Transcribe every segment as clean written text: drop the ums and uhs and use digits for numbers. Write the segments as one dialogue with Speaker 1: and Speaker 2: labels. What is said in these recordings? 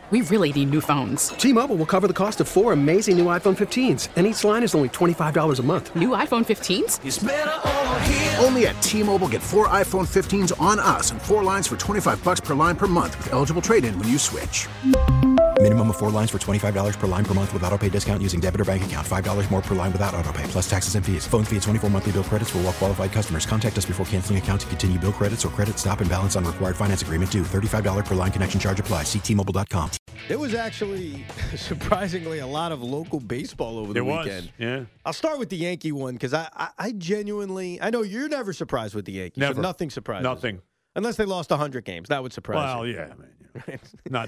Speaker 1: We really need new phones.
Speaker 2: T-Mobile will cover the cost of 4 amazing new iPhone 15s, and each line is only $25 a month.
Speaker 1: New iPhone 15s?
Speaker 3: It's better over here.
Speaker 4: Only at T-Mobile, get 4 iPhone 15s on us and 4 lines for $25 per line per month with eligible trade-in when you switch.
Speaker 5: Minimum of 4 lines for $25 per line per month with autopay discount using debit or bank account. $5 more per line without autopay, plus taxes and fees. Phone fee at 24 monthly bill credits for well-qualified customers. Contact us before canceling account to continue bill credits or credit stop and balance on required finance agreement due. $35 per line connection charge applies. See T-Mobile.com.
Speaker 6: There was actually, surprisingly, a lot of local baseball over the weekend.
Speaker 7: Yeah.
Speaker 6: I'll start with the Yankee one because I genuinely, I know you're never surprised with the Yankees.
Speaker 7: Never.
Speaker 6: So nothing surprises.
Speaker 7: Nothing.
Speaker 6: Unless they lost 100 games. That would surprise
Speaker 7: Well,
Speaker 6: you.
Speaker 7: yeah. I mean, not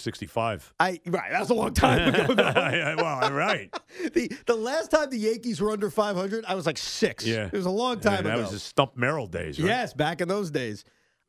Speaker 7: 1965.
Speaker 6: Right, that's a long time ago, though.
Speaker 7: Well, right.
Speaker 6: The last time the Yankees were under 500, I was like 6.
Speaker 7: Yeah.
Speaker 6: It was a long time ago.
Speaker 7: That was the Stump Merrill days, right?
Speaker 6: Yes, back in those days.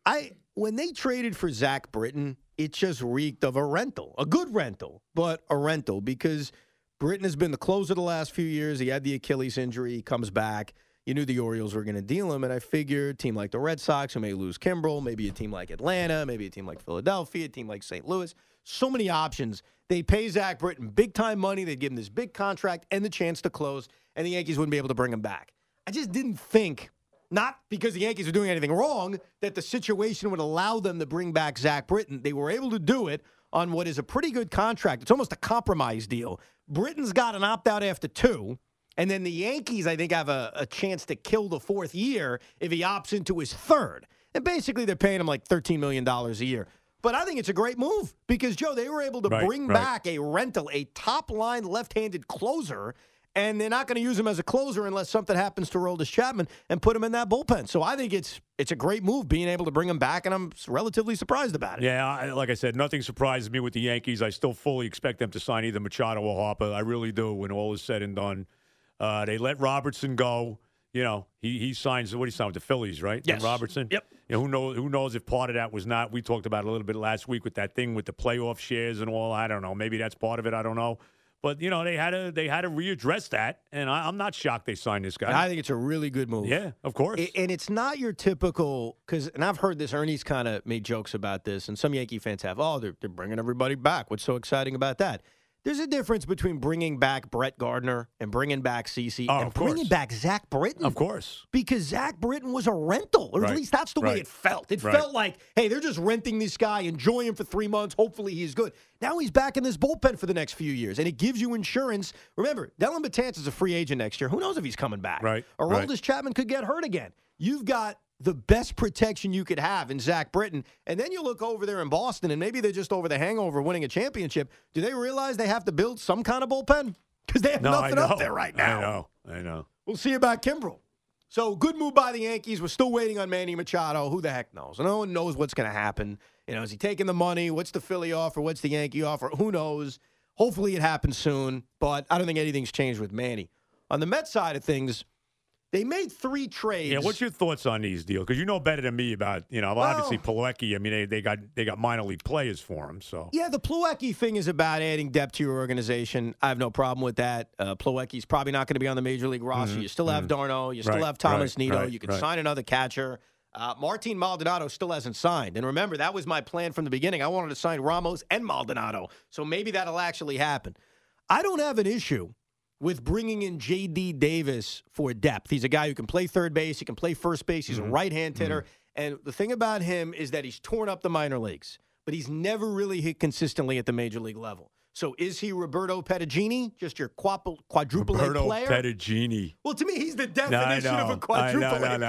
Speaker 6: When they traded for Zach Britton, it just reeked of a rental. A good rental, but a rental because Britton has been the closer the last few years. He had the Achilles injury. He comes back. You knew the Orioles were going to deal him, and I figured a team like the Red Sox, who may lose Kimbrel, maybe a team like Atlanta, maybe a team like Philadelphia, a team like St. Louis. So many options. They pay Zach Britton big-time money. They'd give him this big contract and the chance to close, and the Yankees wouldn't be able to bring him back. I just didn't think, not because the Yankees were doing anything wrong, that the situation would allow them to bring back Zach Britton. They were able to do it on what is a pretty good contract. It's almost a compromise deal. Britton's got an opt-out after 2. And then the Yankees, I think, have a chance to kill the 4th year if he opts into his 3rd. And basically, they're paying him like $13 million a year. But I think it's a great move because, Joe, they were able to bring back a rental, a top-line left-handed closer, and they're not going to use him as a closer unless something happens to Aroldis Chapman and put him in that bullpen. So I think it's a great move being able to bring him back, and I'm relatively surprised about it.
Speaker 7: Yeah, like I said, nothing surprises me with the Yankees. I still fully expect them to sign either Machado or Harper. I really do when all is said and done. They let Robertson go. You know, he signs. What he signed with the Phillies, right?
Speaker 6: Yes.
Speaker 7: Robertson.
Speaker 6: Yep.
Speaker 7: You know, who knows if part of that was not? We talked about it a little bit last week with that thing with the playoff shares and all. I don't know. Maybe that's part of it. I don't know. But you know, they had to readdress that, and I'm not shocked they signed this guy.
Speaker 6: I think it's a really good move.
Speaker 7: Yeah, of course.
Speaker 6: And it's not your typical and I've heard this. Ernie's kind of made jokes about this, and some Yankee fans have. Oh, they're bringing everybody back. What's so exciting about that? There's a difference between bringing back Brett Gardner and bringing back CeCe and bringing back Zach Britton.
Speaker 7: Of course.
Speaker 6: Because Zach Britton was a rental, or at least that's the way it felt. It felt like, hey, they're just renting this guy, enjoy him for 3 months, hopefully he's good. Now he's back in this bullpen for the next few years, and it gives you insurance. Remember, Dellin Betances is a free agent next year. Who knows if he's coming back?
Speaker 7: Right.
Speaker 6: Aroldis Chapman could get hurt again. You've got the best protection you could have in Zach Britton. And then you look over there in Boston, and maybe they're just over the hangover winning a championship. Do they realize they have to build some kind of bullpen? Because they have nothing up there right now.
Speaker 7: I know.
Speaker 6: We'll see about Kimbrel. So good move by the Yankees. We're still waiting on Manny Machado. Who the heck knows? No one knows what's going to happen. You know, is he taking the money? What's the Philly offer? What's the Yankee offer? Who knows? Hopefully it happens soon, but I don't think anything's changed with Manny. On the Mets side of things, they made 3 trades.
Speaker 7: Yeah, what's your thoughts on these deals? Because you know better than me about, obviously Plawecki. I mean, they got minor league players for him. So
Speaker 6: yeah, the Plawecki thing is about adding depth to your organization. I have no problem with that. Plawecki's probably not going to be on the major league roster. You still have Darno. You still have Thomas Nido. You can sign another catcher. Martin Maldonado still hasn't signed. And remember, that was my plan from the beginning. I wanted to sign Ramos and Maldonado. So maybe that'll actually happen. I don't have an issue with bringing in J.D. Davis for depth. He's a guy who can play third base. He can play first base. He's a right-hand hitter. And the thing about him is that he's torn up the minor leagues, but he's never really hit consistently at the major league level. So is he Roberto Pettigini, just your quadruple A player?
Speaker 7: Roberto Pettigini.
Speaker 6: Well, to me, he's the definition of a quadruple A player.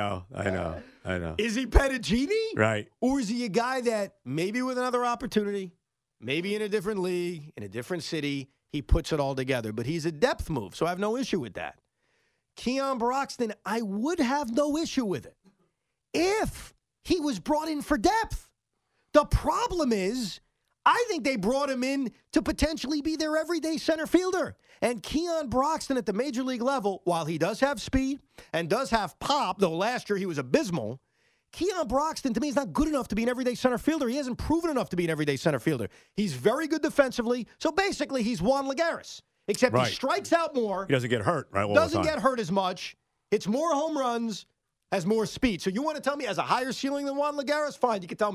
Speaker 7: I know.
Speaker 6: Is he Pettigini?
Speaker 7: Right.
Speaker 6: Or is he a guy that maybe with another opportunity, maybe in a different league, in a different city, he puts it all together. But he's a depth move, so I have no issue with that. Keon Broxton, I would have no issue with it if he was brought in for depth. The problem is, I think they brought him in to potentially be their everyday center fielder. And Keon Broxton at the major league level, while he does have speed and does have pop, though last year he was abysmal, Keon Broxton, to me, is not good enough to be an everyday center fielder. He hasn't proven enough to be an everyday center fielder. He's very good defensively. So basically, he's Juan Lagares, except he strikes out more.
Speaker 7: He doesn't get hurt, right?
Speaker 6: Doesn't get hurt as much. Hits more home runs, has more speed. So you want to tell me has a higher ceiling than Juan Lagares? Fine, you can tell me that.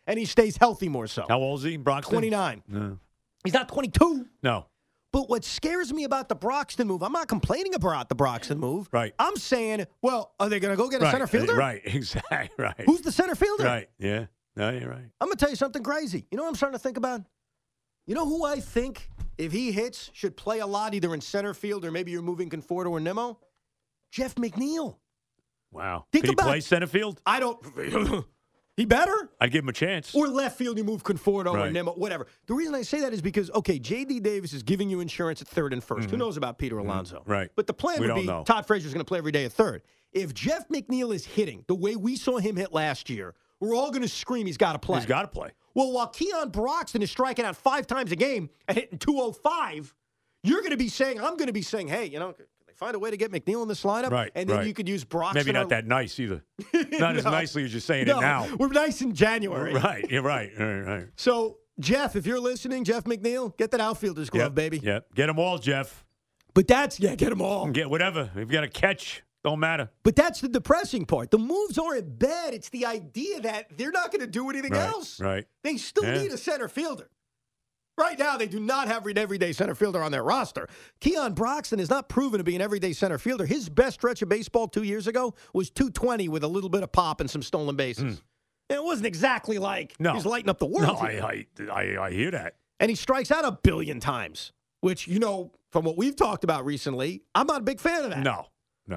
Speaker 6: and he stays healthy more so.
Speaker 7: How old is he, Broxton?
Speaker 6: 29.
Speaker 7: No.
Speaker 6: He's not 22.
Speaker 7: No.
Speaker 6: But what scares me about the Broxton move, I'm not complaining about the Broxton move.
Speaker 7: Right.
Speaker 6: I'm saying, well, are they going to go get a center fielder?
Speaker 7: Right, exactly, right.
Speaker 6: Who's the center fielder?
Speaker 7: Right, yeah. No, you're right.
Speaker 6: I'm going to tell you something crazy. You know what I'm starting to think about? You know who I think, if he hits, should play a lot either in center field or maybe you're moving Conforto or Nimmo? Jeff McNeil.
Speaker 7: Wow.
Speaker 6: Think
Speaker 7: Could he
Speaker 6: about
Speaker 7: play center field?
Speaker 6: I don't. He better?
Speaker 7: I'd give him a chance.
Speaker 6: Or left field, you move Conforto or
Speaker 7: Right.
Speaker 6: Nimmo, whatever. The reason I say that is because, okay, J.D. Davis is giving you insurance at third and 1st. Who knows about Peter Alonso?
Speaker 7: Right.
Speaker 6: But the plan
Speaker 7: We
Speaker 6: would
Speaker 7: don't
Speaker 6: be
Speaker 7: know.
Speaker 6: Todd Frazier's going to play every day at third. If Jeff McNeil is hitting the way we saw him hit last year, we're all going to scream he's got to play.
Speaker 7: He's got to play.
Speaker 6: Well, while Keon Broxton is striking out 5 times a game and hitting 205, you're going to be saying, I'm going to be saying, hey, you know, can they find a way to get McNeil in this lineup?
Speaker 7: Right,
Speaker 6: And then
Speaker 7: right.
Speaker 6: you could use Broxton.
Speaker 7: Maybe not that nice either. Not as nicely as you're saying it now.
Speaker 6: We're nice in January.
Speaker 7: Right, you're right. Right.
Speaker 6: So, Jeff, if you're listening, Jeff McNeil, get that outfielder's glove, baby.
Speaker 7: Yep. Get them all, Jeff.
Speaker 6: But that's, get them all.
Speaker 7: Get whatever. If you got a catch, don't matter.
Speaker 6: But that's the depressing part. The moves aren't bad. It's the idea that they're not going to do anything else.
Speaker 7: Right.
Speaker 6: They still need a center fielder. Right now, they do not have an everyday center fielder on their roster. Keon Broxton is not proven to be an everyday center fielder. His best stretch of baseball 2 years ago was 220 with a little bit of pop and some stolen bases. And it wasn't exactly like he's lighting up the world.
Speaker 7: No,
Speaker 6: here.
Speaker 7: I hear that.
Speaker 6: And he strikes out 1 billion times, which, you know, from what we've talked about recently, I'm not a big fan of that.
Speaker 7: No.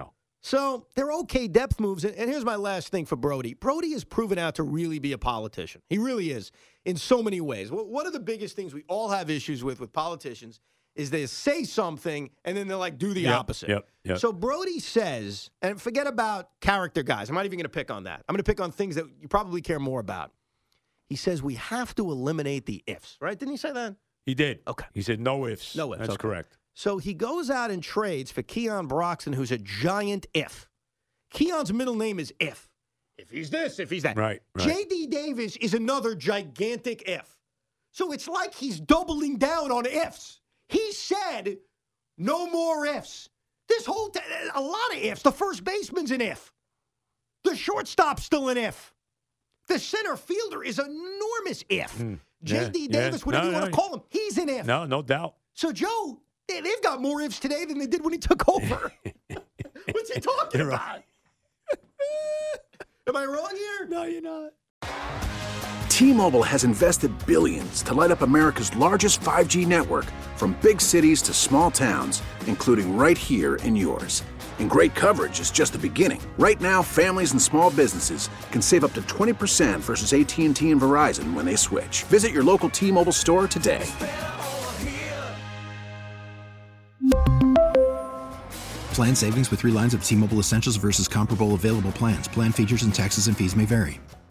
Speaker 6: So they're okay depth moves. And here's my last thing for Brody. Brody has proven out to really be a politician. He really is in so many ways. One of the biggest things we all have issues with politicians is they say something and then they're like, do the opposite.
Speaker 7: Yep.
Speaker 6: So Brody says, and forget about character guys. I'm not even going to pick on that. I'm going to pick on things that you probably care more about. He says we have to eliminate the ifs, right? Didn't he say that?
Speaker 7: He did.
Speaker 6: Okay.
Speaker 7: He said no ifs.
Speaker 6: No ifs.
Speaker 7: That's
Speaker 6: Okay.
Speaker 7: correct.
Speaker 6: So he goes out and trades for Keon Broxton, who's a giant if. Keon's middle name is if. If he's this, if he's that.
Speaker 7: Right.
Speaker 6: J.D. Davis is another gigantic if. So it's like he's doubling down on ifs. He said no more ifs. This whole a lot of ifs. The first baseman's an if. The shortstop's still an if. The center fielder is an enormous if. J.D. Davis, whatever you want to call him, he's an if.
Speaker 7: No doubt.
Speaker 6: So, Joe, they've got more ifs today than they did when he took over. What's he talking about? Am I wrong here?
Speaker 7: No, you're not.
Speaker 4: T-Mobile has invested billions to light up America's largest 5G network, from big cities to small towns, including right here in yours. And great coverage is just the beginning. Right now, families and small businesses can save up to 20% versus AT&T and Verizon when they switch. Visit your local T-Mobile store today.
Speaker 5: Plan savings with 3 lines of T-Mobile Essentials versus comparable available plans. Plan features and taxes and fees may vary.